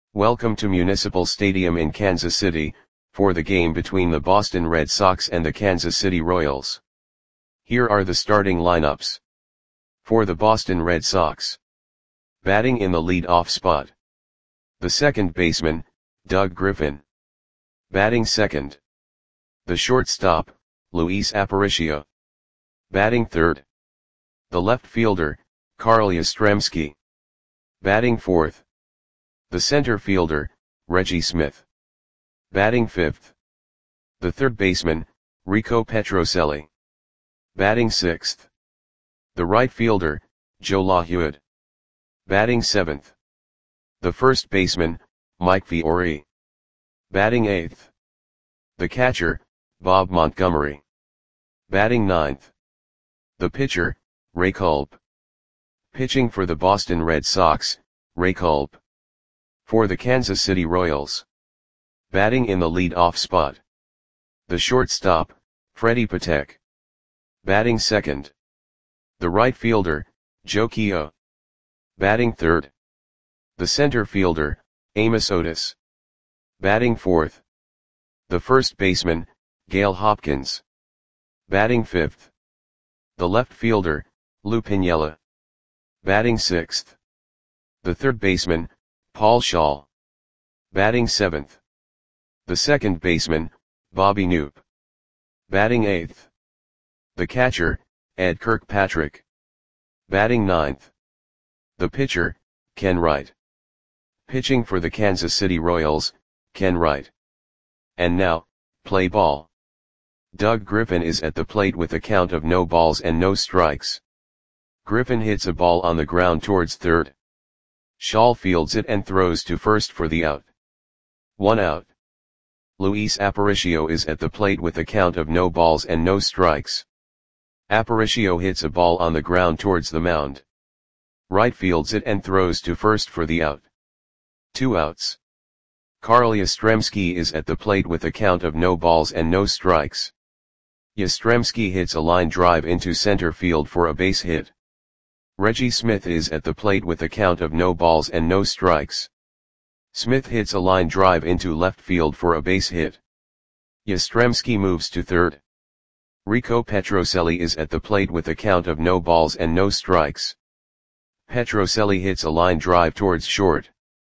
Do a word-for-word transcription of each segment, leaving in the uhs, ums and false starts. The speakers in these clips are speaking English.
Welcome to Municipal Stadium in Kansas City, for the game between the Boston Red Sox and the Kansas City Royals. Here are the starting lineups. For the Boston Red Sox. Batting in the lead-off spot. The second baseman, Doug Griffin. Batting second. The shortstop, Luis Aparicio. Batting third. The left fielder, Carl Yastrzemski. Batting fourth. The center fielder, Reggie Smith. Batting fifth. The third baseman, Rico Petrocelli. Batting sixth. The right fielder, Joe LaHue. Batting seventh. The first baseman, Mike Fiore. Batting eighth. The catcher, Bob Montgomery. Batting ninth. The pitcher, Ray Culp. Pitching for the Boston Red Sox, Ray Culp. For the Kansas City Royals. Batting in the lead-off spot. The shortstop, Freddie Patek. Batting second. The right fielder, Joe Keough. Batting third. The center fielder, Amos Otis. Batting fourth. The first baseman, Gail Hopkins. Batting fifth. The left fielder, Lou Piniella. Batting sixth. The third baseman, Paul Shaw. Batting seventh. The second baseman, Bobby Knoop. Batting eighth. The catcher, Ed Kirkpatrick. Batting ninth. The pitcher, Ken Wright. Pitching for the Kansas City Royals, Ken Wright. And now, play ball. Doug Griffin is at the plate with a count of no balls and no strikes. Griffin hits a ball on the ground towards third. Shaw fields it and throws to first for the out. One out. Luis Aparicio is at the plate with a count of no balls and no strikes. Aparicio hits a ball on the ground towards the mound. Wright fields it and throws to first for the out. Two outs. Carl Yastrzemski is at the plate with a count of no balls and no strikes. Yastrzemski hits a line drive into center field for a base hit. Reggie Smith is at the plate with a count of no balls and no strikes. Smith hits a line drive into left field for a base hit. Yastrzemski moves to third. Rico Petrocelli is at the plate with a count of no balls and no strikes. Petrocelli hits a line drive towards short.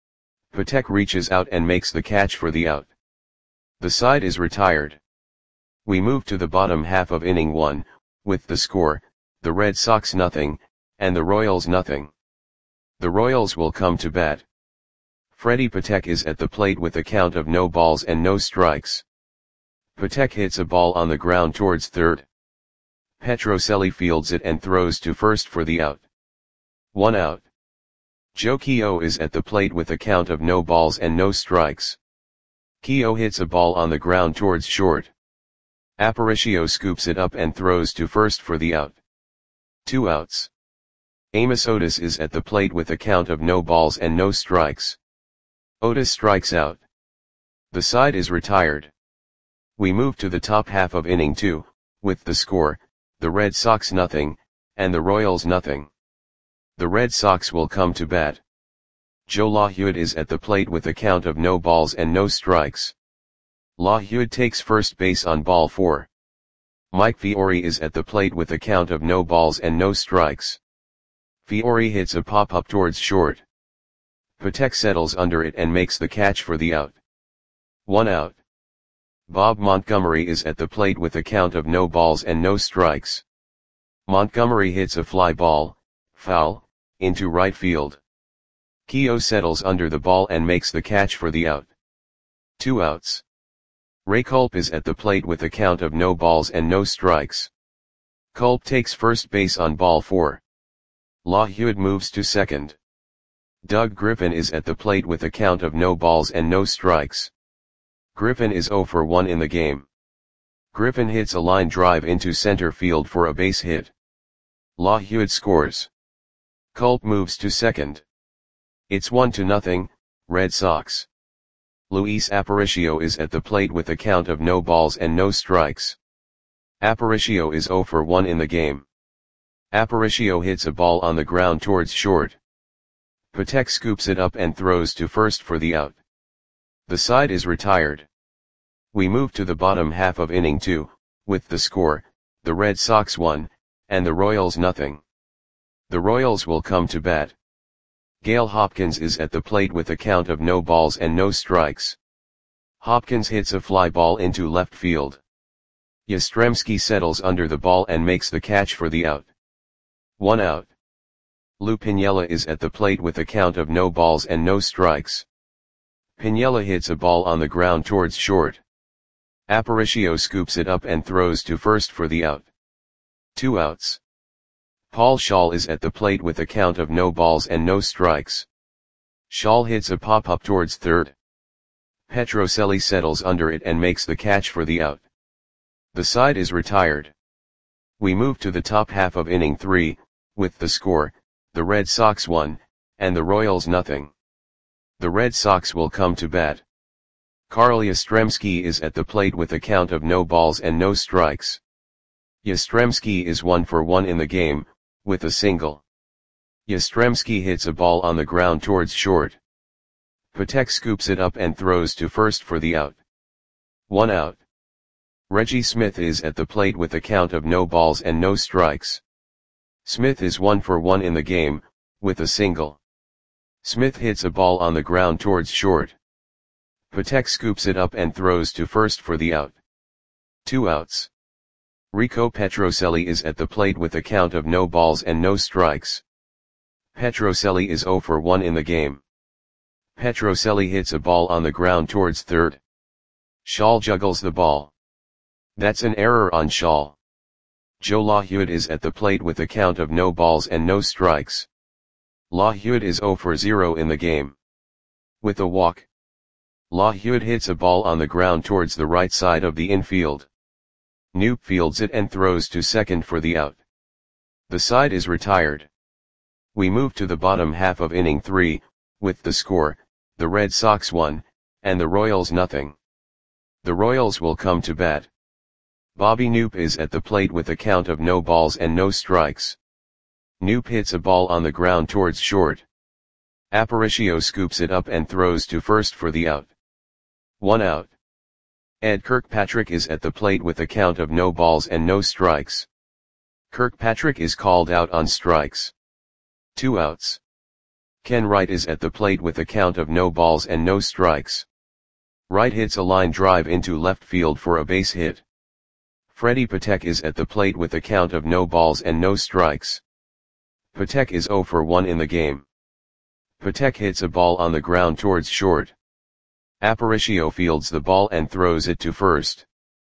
Patek reaches out and makes the catch for the out. The side is retired. We move to the bottom half of inning one, with the score, the Red Sox nothing, and the Royals nothing. The Royals will come to bat. Freddie Patek is at the plate with a count of no balls and no strikes. Patek hits a ball on the ground towards third. Petrocelli fields it and throws to first for the out. One out. Joe Keough is at the plate with a count of no balls and no strikes. Keough hits a ball on the ground towards short. Aparicio scoops it up and throws to first for the out. Two outs. Amos Otis is at the plate with a count of no balls and no strikes. Otis strikes out. The side is retired. We move to the top half of inning two, with the score, the Red Sox nothing, and the Royals nothing. The Red Sox will come to bat. Joe LaHue is at the plate with a count of no balls and no strikes. LaHue takes first base on ball four. Mike Fiore is at the plate with a count of no balls and no strikes. Fiore hits a pop-up towards short. Patek settles under it and makes the catch for the out. One out. Bob Montgomery is at the plate with a count of no balls and no strikes. Montgomery hits a fly ball, foul, into right field. Keough settles under the ball and makes the catch for the out. Two outs. Ray Culp is at the plate with a count of no balls and no strikes. Culp takes first base on ball four. LaHue moves to second. Doug Griffin is at the plate with a count of no balls and no strikes. Griffin is zero for one in the game. Griffin hits a line drive into center field for a base hit. LaHue scores. Culp moves to second. It's one to nothing, Red Sox. Luis Aparicio is at the plate with a count of no balls and no strikes. Aparicio is zero for one in the game. Aparicio hits a ball on the ground towards short. Patek scoops it up and throws to first for the out. The side is retired. We move to the bottom half of inning two, with the score, the Red Sox one, and the Royals nothing. The Royals will come to bat. Gale Hopkins is at the plate with a count of no balls and no strikes. Hopkins hits a fly ball into left field. Yastrzemski settles under the ball and makes the catch for the out. One out. Lou Piniella is at the plate with a count of no balls and no strikes. Piniella hits a ball on the ground towards short. Aparicio scoops it up and throws to first for the out. Two outs. Paul Schaal is at the plate with a count of no balls and no strikes. Schaal hits a pop-up towards third. Petrocelli settles under it and makes the catch for the out. The side is retired. We move to the top half of inning three, with the score, the Red Sox one, and the Royals nothing. The Red Sox will come to bat. Carl Yastrzemski is at the plate with a count of no balls and no strikes. Yastrzemski is one for one in the game, with a single. Yastrzemski hits a ball on the ground towards short. Patek scoops it up and throws to first for the out. One out. Reggie Smith is at the plate with a count of no balls and no strikes. Smith is one for one in the game, with a single. Smith hits a ball on the ground towards short. Patek scoops it up and throws to first for the out. Two outs. Rico Petrocelli is at the plate with a count of no balls and no strikes. Petrocelli is zero for one in the game. Petrocelli hits a ball on the ground towards third. Schaal juggles the ball. That's an error on Schaal. Joe LaHude is at the plate with a count of no balls and no strikes. LaHude is zero for zero in the game. With a walk. LaHude hits a ball on the ground towards the right side of the infield. Knoop fields it and throws to second for the out. The side is retired. We move to the bottom half of inning three, with the score, the Red Sox one, and the Royals nothing. The Royals will come to bat. Bobby Knoop is at the plate with a count of no balls and no strikes. Knoop hits a ball on the ground towards short. Aparicio scoops it up and throws to first for the out. One out. Ed Kirkpatrick is at the plate with a count of no balls and no strikes. Kirkpatrick is called out on strikes. Two outs. Ken Wright is at the plate with a count of no balls and no strikes. Wright hits a line drive into left field for a base hit. Freddie Patek is at the plate with a count of no balls and no strikes. Patek is zero for one in the game. Patek hits a ball on the ground towards short. Aparicio fields the ball and throws it to first.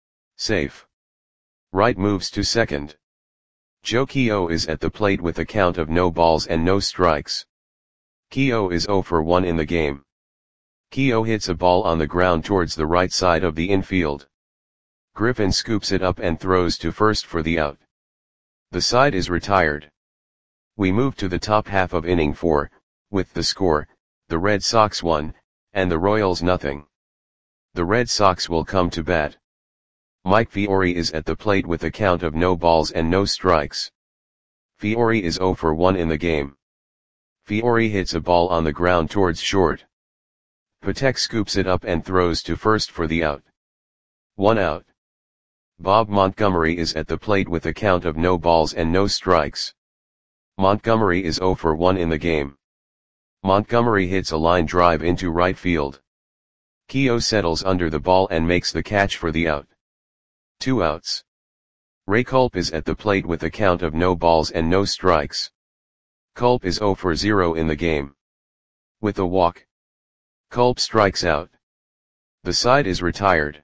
Safe. Wright moves to second. Joe Keough is at the plate with a count of no balls and no strikes. Keough is zero for one in the game. Keough hits a ball on the ground towards the right side of the infield. Griffin scoops it up and throws to first for the out. The side is retired. We move to the top half of inning four, with the score, the Red Sox one, and the Royals nothing. The Red Sox will come to bat. Mike Fiore is at the plate with a count of no balls and no strikes. Fiore is zero for one in the game. Fiore hits a ball on the ground towards short. Patek scoops it up and throws to first for the out. One out. Bob Montgomery is at the plate with a count of no balls and no strikes. Montgomery is zero for one in the game. Montgomery hits a line drive into right field. Keough settles under the ball and makes the catch for the out. Two outs. Ray Culp is at the plate with a count of no balls and no strikes. Culp is zero for zero in the game. With a walk. Culp strikes out. The side is retired.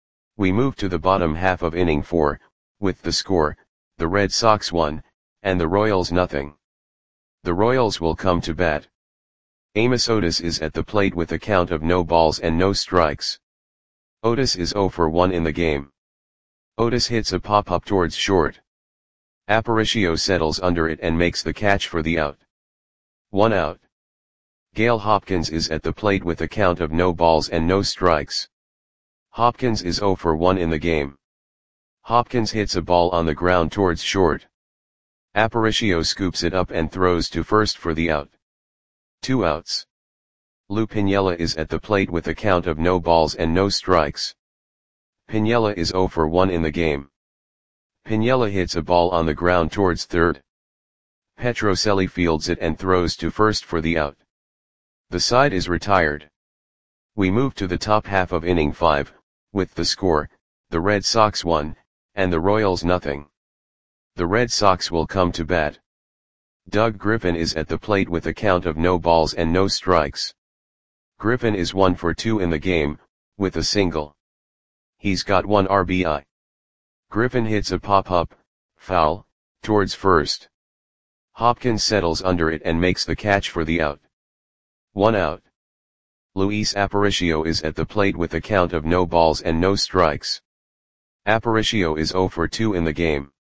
We move to the bottom half of inning four, with the score, the Red Sox one, and the Royals nothing. The Royals will come to bat. Amos Otis is at the plate with a count of no balls and no strikes. Otis is zero for one in the game. Otis hits a pop-up towards short. Aparicio settles under it and makes the catch for the out. One out. Gale Hopkins is at the plate with a count of no balls and no strikes. Hopkins is zero for one in the game. Hopkins hits a ball on the ground towards short. Aparicio scoops it up and throws to first for the out. Two outs. Lou Piniella is at the plate with a count of no balls and no strikes. Piniella is oh for one in the game. Piniella hits a ball on the ground towards third. Petrocelli fields it and throws to first for the out. The side is retired. We move to the top half of inning five, with the score, the Red Sox one, and the Royals nothing. The Red Sox will come to bat. Doug Griffin is at the plate with a count of no balls and no strikes. Griffin is one for two in the game, with a single. He's got one R B I. Griffin hits a pop-up, foul, towards first. Hopkins settles under it and makes the catch for the out. One out. Luis Aparicio is at the plate with a count of no balls and no strikes. Aparicio is oh for two in the game.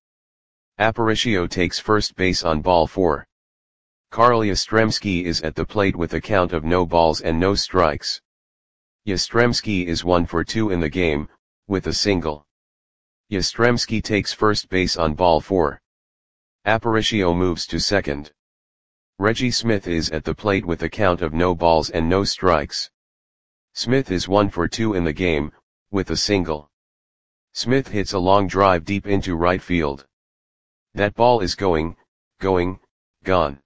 Aparicio takes first base on ball four. Carl Yastrzemski is at the plate with a count of no balls and no strikes. Yastrzemski is one for two in the game, with a single. Yastrzemski takes first base on ball four. Aparicio moves to second. Reggie Smith is at the plate with a count of no balls and no strikes. Smith is one for two in the game, with a single. Smith hits a long drive deep into right field. That ball is going, going, gone.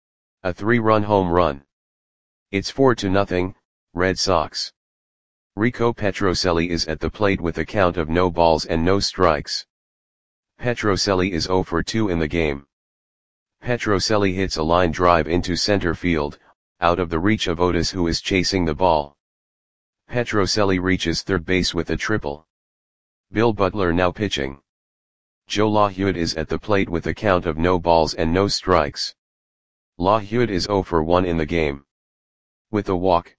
A three-run home run. It's four to nothing, Red Sox. Rico Petrocelli is at the plate with a count of no balls and no strikes. Petrocelli is oh for two in the game. Petrocelli hits a line drive into center field, out of the reach of Otis, who is chasing the ball. Petrocelli reaches third base with a triple. Bill Butler now pitching. Joe LaHud is at the plate with a count of no balls and no strikes. LaHud is oh for one in the game. With a walk.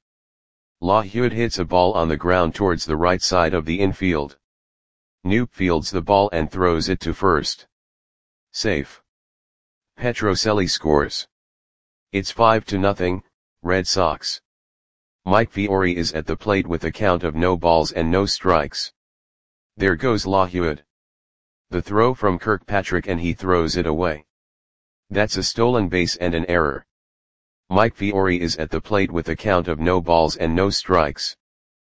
LaHud hits a ball on the ground towards the right side of the infield. Knoop fields the ball and throws it to first. Safe. Petrocelli scores. It's five to nothing, Red Sox. Mike Fiore is at the plate with a count of no balls and no strikes. There goes LaHud. The throw from Kirkpatrick and he throws it away. That's a stolen base and an error. Mike Fiore is at the plate with a count of no balls and no strikes.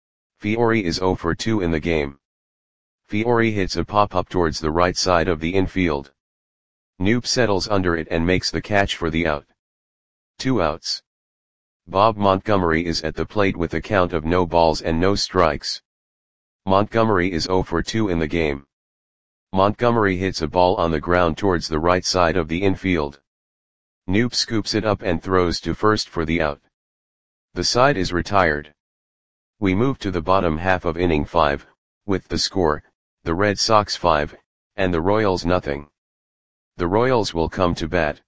Fiore is oh for two in the game. Fiore hits a pop-up towards the right side of the infield. Knoop settles under it and makes the catch for the out. Two outs. Bob Montgomery is at the plate with a count of no balls and no strikes. Montgomery is oh for two in the game. Montgomery hits a ball on the ground towards the right side of the infield. Knoop scoops it up and throws to first for the out. The side is retired. We move to the bottom half of inning five, with the score, the Red Sox five, and the Royals nothing. The Royals will come to bat.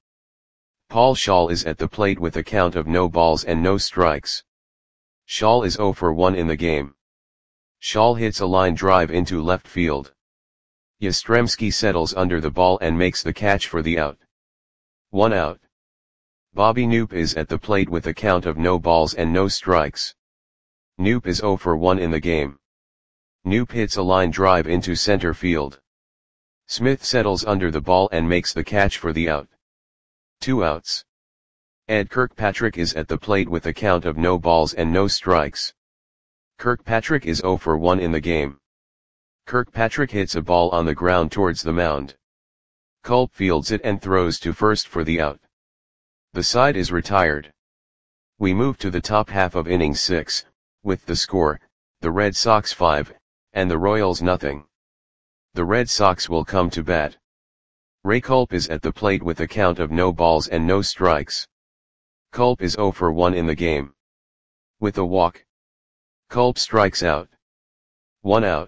Paul Schaal is at the plate with a count of no balls and no strikes. Schaal is oh for one in the game. Schaal hits a line drive into left field. Yastrzemski settles under the ball and makes the catch for the out. One out. Bobby Knoop is at the plate with a count of no balls and no strikes. Knoop is oh for one in the game. Knoop hits a line drive into center field. Smith settles under the ball and makes the catch for the out. Two outs. Ed Kirkpatrick is at the plate with a count of no balls and no strikes. Kirkpatrick is oh for one in the game. Kirkpatrick hits a ball on the ground towards the mound. Culp fields it and throws to first for the out. The side is retired. We move to the top half of inning six, with the score, the Red Sox five, and the Royals nothing. The Red Sox will come to bat. Ray Culp is at the plate with a count of no balls and no strikes. Culp is oh for one in the game. With a walk. Culp strikes out. One out.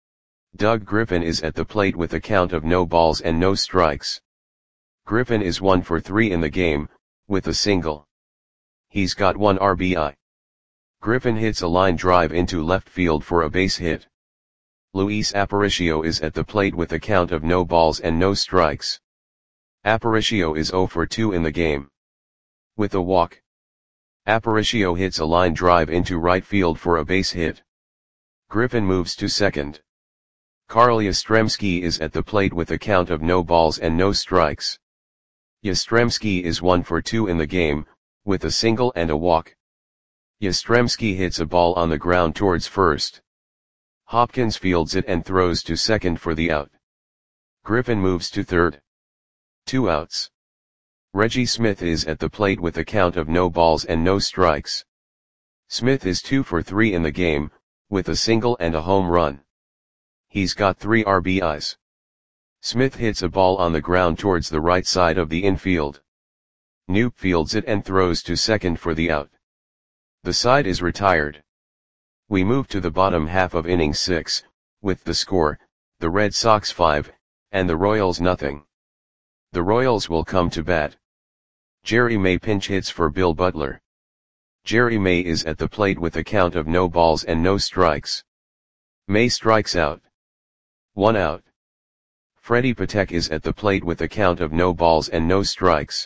Doug Griffin is at the plate with a count of no balls and no strikes. Griffin is one for three in the game, with a single. He's got one R B I. Griffin hits a line drive into left field for a base hit. Luis Aparicio is at the plate with a count of no balls and no strikes. Aparicio is oh for two in the game. With a walk. Aparicio hits a line drive into right field for a base hit. Griffin moves to second. Carl Yastrzemski is at the plate with a count of no balls and no strikes. Yastrzemski is one for two in the game, with a single and a walk. Yastrzemski hits a ball on the ground towards first. Hopkins fields it and throws to second for the out. Griffin moves to third. Two outs. Reggie Smith is at the plate with a count of no balls and no strikes. Smith is two for three in the game, with a single and a home run. He's got three R B Is. Smith hits a ball on the ground towards the right side of the infield. Knoop fields it and throws to second for the out. The side is retired. We move to the bottom half of inning six, with the score, the Red Sox five, and the Royals nothing. The Royals will come to bat. Jerry May pinch hits for Bill Butler. Jerry May is at the plate with a count of no balls and no strikes. May strikes out. One out. Freddie Patek is at the plate with a count of no balls and no strikes.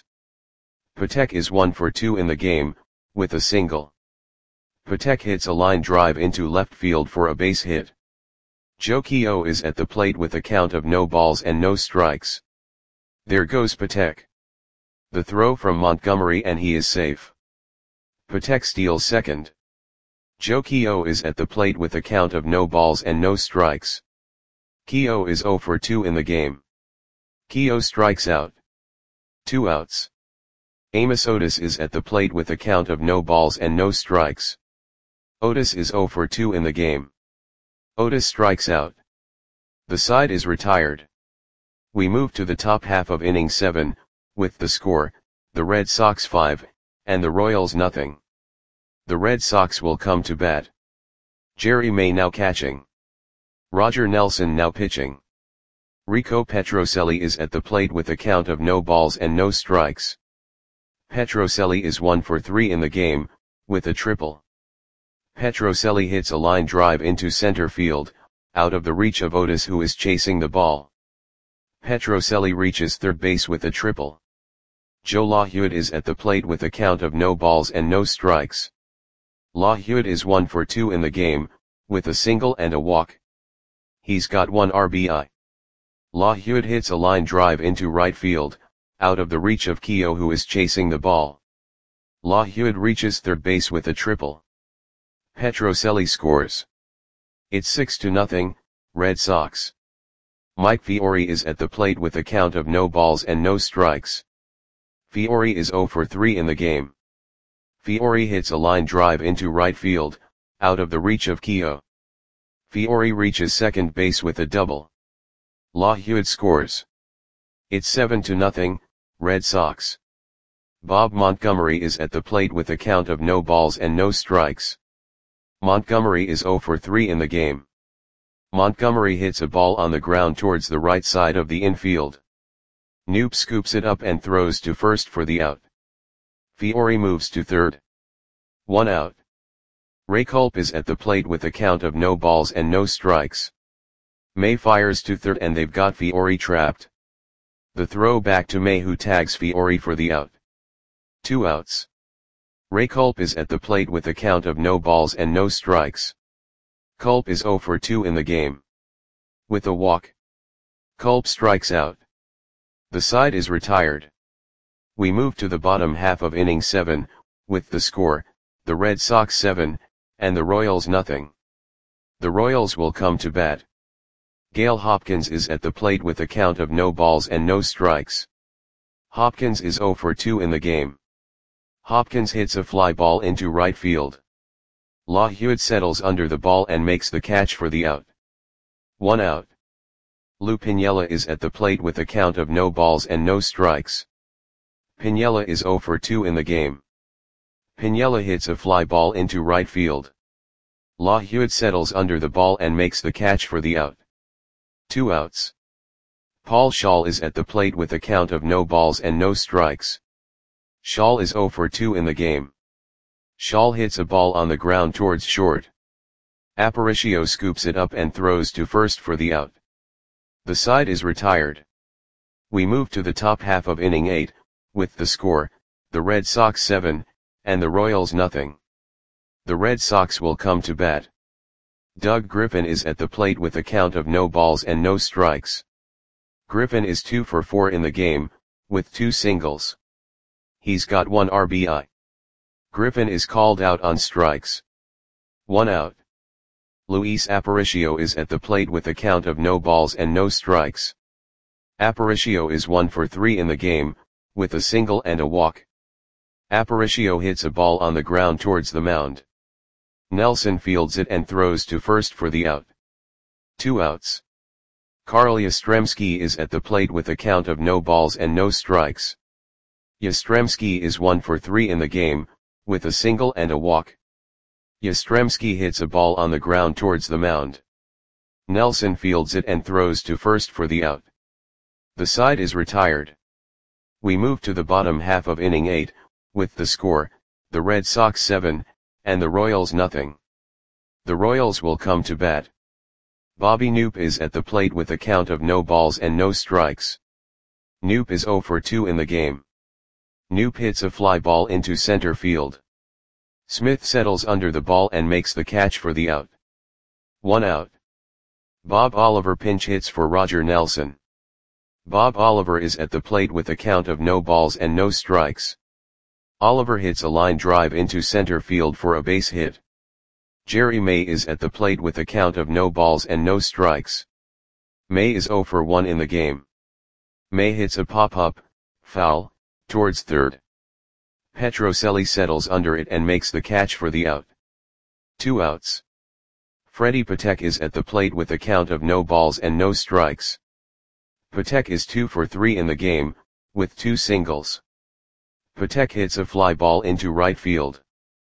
Patek is one for two in the game, with a single. Patek hits a line drive into left field for a base hit. Joe Keough is at the plate with a count of no balls and no strikes. There goes Patek. The throw from Montgomery and he is safe. Patek steals second. Joe Keough is at the plate with a count of no balls and no strikes. Keough is zero for two in the game. Keough strikes out. Two outs. Amos Otis is at the plate with a count of no balls and no strikes. Otis is zero for two in the game. Otis strikes out. The side is retired. We move to the top half of inning seven, with the score, the Red Sox five, and the Royals nothing. The Red Sox will come to bat. Jerry May now catching. Roger Nelson now pitching. Rico Petrocelli is at the plate with a count of no balls and no strikes. Petrocelli is one for three in the game, with a triple. Petrocelli hits a line drive into center field, out of the reach of Otis who is chasing the ball. Petrocelli reaches third base with a triple. Joe LaHewitt is at the plate with a count of no balls and no strikes. LaHewitt is one for two in the game, with a single and a walk. He's got one R B I. LaHewitt hits a line drive into right field, out of the reach of Keough who is chasing the ball. LaHewitt reaches third base with a triple. Petrocelli scores. It's six to nothing, Red Sox. Mike Fiore is at the plate with a count of no balls and no strikes. Fiore is zero for three in the game. Fiore hits a line drive into right field, out of the reach of Keough. Fiore reaches second base with a double. LaHewitt scores. It's seven to nothing, Red Sox. Bob Montgomery is at the plate with a count of no balls and no strikes. Montgomery is zero for three in the game. Montgomery hits a ball on the ground towards the right side of the infield. Knoop scoops it up and throws to first for the out. Fiore moves to third. One out. Ray Culp is at the plate with a count of no balls and no strikes. May fires to third and they've got Fiore trapped. The throw back to May who tags Fiore for the out. Two outs. Ray Culp is at the plate with a count of no balls and no strikes. Culp is zero for two in the game. With a walk. Culp strikes out. The side is retired. We move to the bottom half of inning seven, with the score, the Red Sox seven, and the Royals nothing. The Royals will come to bat. Gale Hopkins is at the plate with a count of no balls and no strikes. Hopkins is zero for two in the game. Hopkins hits a fly ball into right field. LaHewitt settles under the ball and makes the catch for the out. One out. Lou Piniella is at the plate with a count of no balls and no strikes. Piniella is zero for two in the game. Piniella hits a fly ball into right field. LaHewitt settles under the ball and makes the catch for the out. Two outs. Paul Schall is at the plate with a count of no balls and no strikes. Schall is zero for two in the game. Schall hits a ball on the ground towards short. Aparicio scoops it up and throws to first for the out. The side is retired. We move to the top half of inning eight, with the score, the Red Sox seven, and the Royals nothing. The Red Sox will come to bat. Doug Griffin is at the plate with a count of no balls and no strikes. Griffin is two for four in the game, with two singles. He's got one R B I. Griffin is called out on strikes. One out. Luis Aparicio is at the plate with a count of no balls and no strikes. Aparicio is one for three in the game, with a single and a walk. Aparicio hits a ball on the ground towards the mound. Nelson fields it and throws to first for the out. Two outs. Carl Yastrzemski is at the plate with a count of no balls and no strikes. Yastrzemski is one for three in the game, with a single and a walk. Yastrzemski hits a ball on the ground towards the mound. Nelson fields it and throws to first for the out. The side is retired. We move to the bottom half of inning eight, with the score, the Red Sox seven, and the Royals nothing. The Royals will come to bat. Bobby Knoop is at the plate with a count of no balls and no strikes. Knoop is zero for two in the game. Knoop hits a fly ball into center field. Smith settles under the ball and makes the catch for the out. One out. Bob Oliver pinch hits for Roger Nelson. Bob Oliver is at the plate with a count of no balls and no strikes. Oliver hits a line drive into center field for a base hit. Jerry May is at the plate with a count of no balls and no strikes. May is zero for one in the game. May hits a pop-up, foul, towards third. Petrocelli settles under it and makes the catch for the out. Two outs. Freddie Patek is at the plate with a count of no balls and no strikes. Patek is two for three in the game, with two singles. Patek hits a fly ball into right field.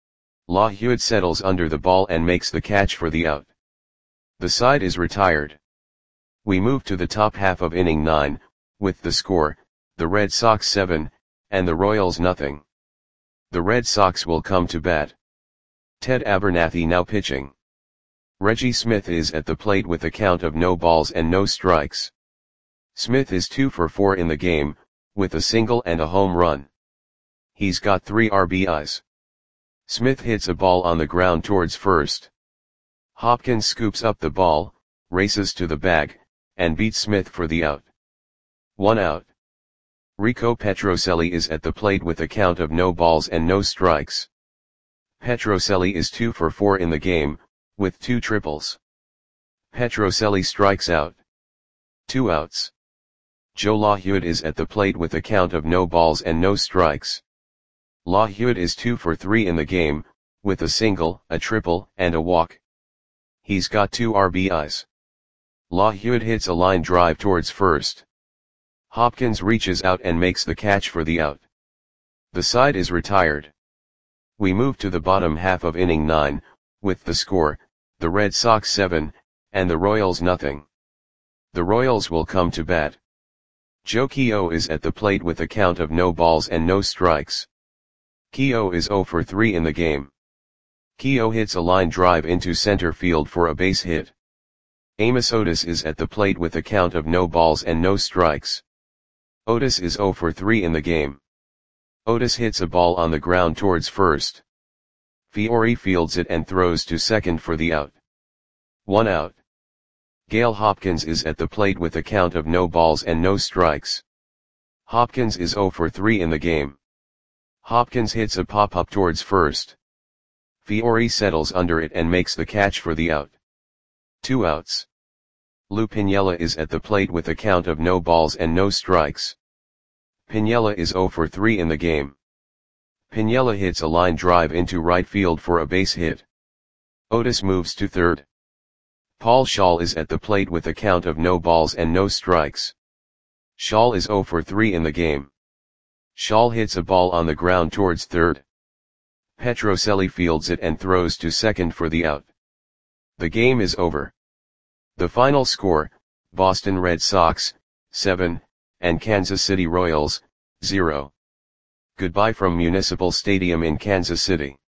La Hewitt settles under the ball and makes the catch for the out. The side is retired. We move to the top half of inning nine, with the score, the Red Sox seven, and the Royals nothing. The Red Sox will come to bat. Ted Abernathy now pitching. Reggie Smith is at the plate with a count of no balls and no strikes. Smith is two for four in the game, with a single and a home run. He's got three R B Is. Smith hits a ball on the ground towards first. Hopkins scoops up the ball, races to the bag, and beats Smith for the out. One out. Rico Petrocelli is at the plate with a count of no balls and no strikes. Petrocelli is two for four in the game, with two triples. Petrocelli strikes out. Two outs. Joe La Hewitt is at the plate with a count of no balls and no strikes. La Hewitt is two for three in the game, with a single, a triple, and a walk. He's got two R B Is. La Hewitt hits a line drive towards first. Hopkins reaches out and makes the catch for the out. The side is retired. We move to the bottom half of inning nine, with the score, the Red Sox seven, and the Royals nothing. The Royals will come to bat. Joe Keough is at the plate with a count of no balls and no strikes. Keough is zero for three in the game. Keough hits a line drive into center field for a base hit. Amos Otis is at the plate with a count of no balls and no strikes. Otis is zero for three in the game. Otis hits a ball on the ground towards first. Fiore fields it and throws to second for the out. One out. Gale Hopkins is at the plate with a count of no balls and no strikes. Hopkins is zero for three in the game. Hopkins hits a pop-up towards first. Fiore settles under it and makes the catch for the out. Two outs. Lou Piniella is at the plate with a count of no balls and no strikes. Piniella is zero for three in the game. Piniella hits a line drive into right field for a base hit. Otis moves to third. Paul Schall is at the plate with a count of no balls and no strikes. Schall is zero for three in the game. Schall hits a ball on the ground towards third. Petrocelli fields it and throws to second for the out. The game is over. The final score, Boston Red Sox, seven, and Kansas City Royals, zero. Goodbye from Municipal Stadium in Kansas City.